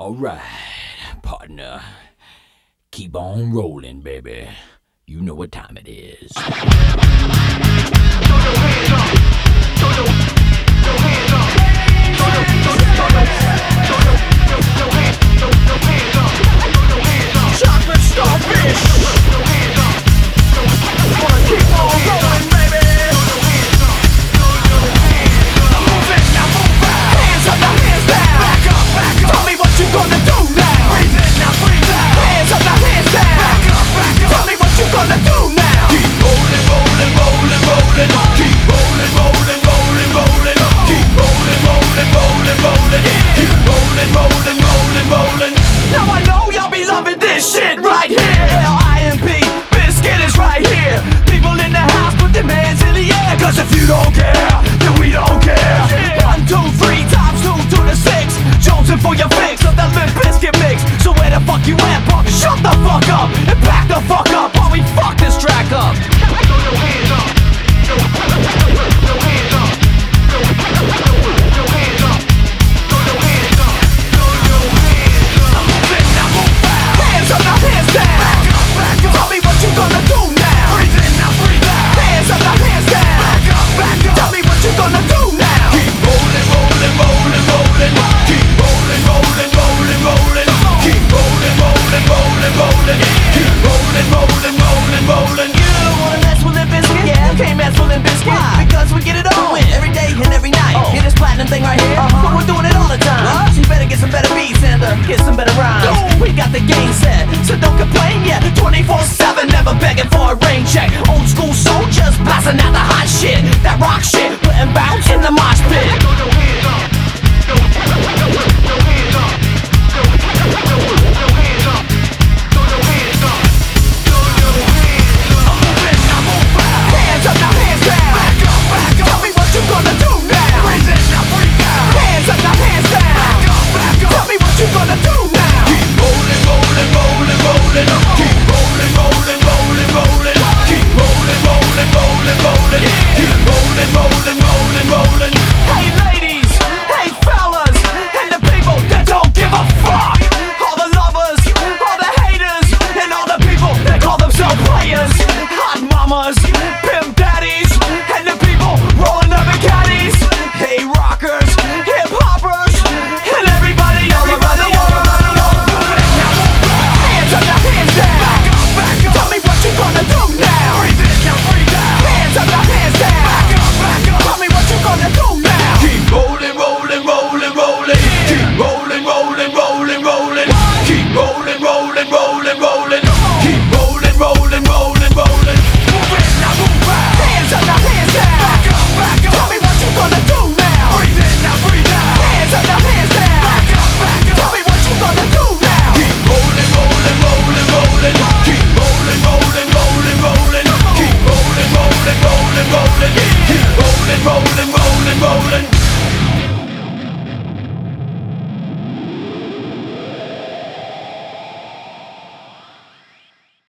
Alright, partner. Keep on rolling, baby. You know what time it is. Throw your hands up. Throw your hands up. Throw your hands up. Chocolate starfish. Wanna keep on rolling, baby. Move it, now move out. Hands up, now hands down. Back up, back up. Tell me what you gonna do now. Breathe in, now breathe out. Hands up, now hands down. Back up, back up. Tell me what you gonna do now. Keep rolling, rolling, rolling, rolling. Keep rolling, rolling, rolling, rolling. Keep rolling, rolling, rolling, rolling. Keep rolling, rolling, rolling, rolling. Now I know y'all be loving this shit right here. L.I.M.P. Biscuit is right here. People in the house, put them hands in the air. Cause if you don't care, then we don't care. 1, 2, 3 times 2 to the 6. Jonesing for your fix of that Limp Bizkit mix. So where the fuck you at, punk? Shut the fuck up and back the fuck up while we fuck this track up. Throw your hands up. Throw your hands up. Throw your hands up. Throw your hands up. Throw your hands up. Now move it, now move out. Hands up, now hands down. Back up, back up. Tell me what you gonna do now. Breathe in, now breathe out. Hands up, now hands down. Back up, back up. Tell me what you gonna do now. Keep rolling, rolling, rolling, rolling. Keep rolling, rolling, rolling, rolling. Keep rolling, rolling, rolling, rolling. Keep rolling, rolling, rolling, rolling. You don't wanna mess with Limp Bizkit? Yeah, you can't mess with Limp Bizkit. Why? Because we get it on every day and every night. Hear this platinum thing right here? But we're doing it all the time. So you better get some better beats and get some better rhymes. We got the game set, so don't complain. Yeah, 24/7, never begging for a rain check. Old school soldiers blasting out the hot shit, that rock shit, putting bounce in the mosh pit. Throw your hands up. Throw your hands up. Throw your hands up. Throw your hands up. Throw your hands up. Move it, now move out. Hands up, now hands down. Back up, back up. Tell me what you gonna do now. Breathe in, now breathe out. Hands up, now hands down. Back up, back up. Tell me what you gonna do now. Keep rolling, rolling, rolling, rolling. Keep rolling, rolling, rolling, rolling. Keep rolling, rolling, rolling, rolling. Keep rolling, rolling, rolling, rolling. Hey ladies, hey fellas, and the people that don't give a fuck. All the lovers, all the haters, and all the people that call themselves players. Hot mamas, pimp daddies, and the people rolling up in caddies. Hey rockers, hip hoppers, and everybody, everybody, everybody, everybody. Hands up, now hands down. Back up, back up. Tell me what you gonna do now. Breathe in, now breathe out. Hands up, now hands down. Back up, back up. Tell me what you gonna do now. Keep rolling, rolling, rolling, rolling. Keep rolling, rolling, rolling, rolling. Keep rolling, rolling, rolling, rolling. Keep rolling, rolling, rolling, rolling. Move it, now move out. Hands up, now hands down. Back up, back up. Tell me what you gonna do now. Breathe in, now breathe out. Hands up, now hands down. Back up, back up. Tell me what you gonna do now. Keep rolling, rolling, rolling, rolling. Keep rolling, rolling, rolling, rolling. Keep rolling, rolling, rolling, rolling. Keep rolling, rolling, rolling, rolling.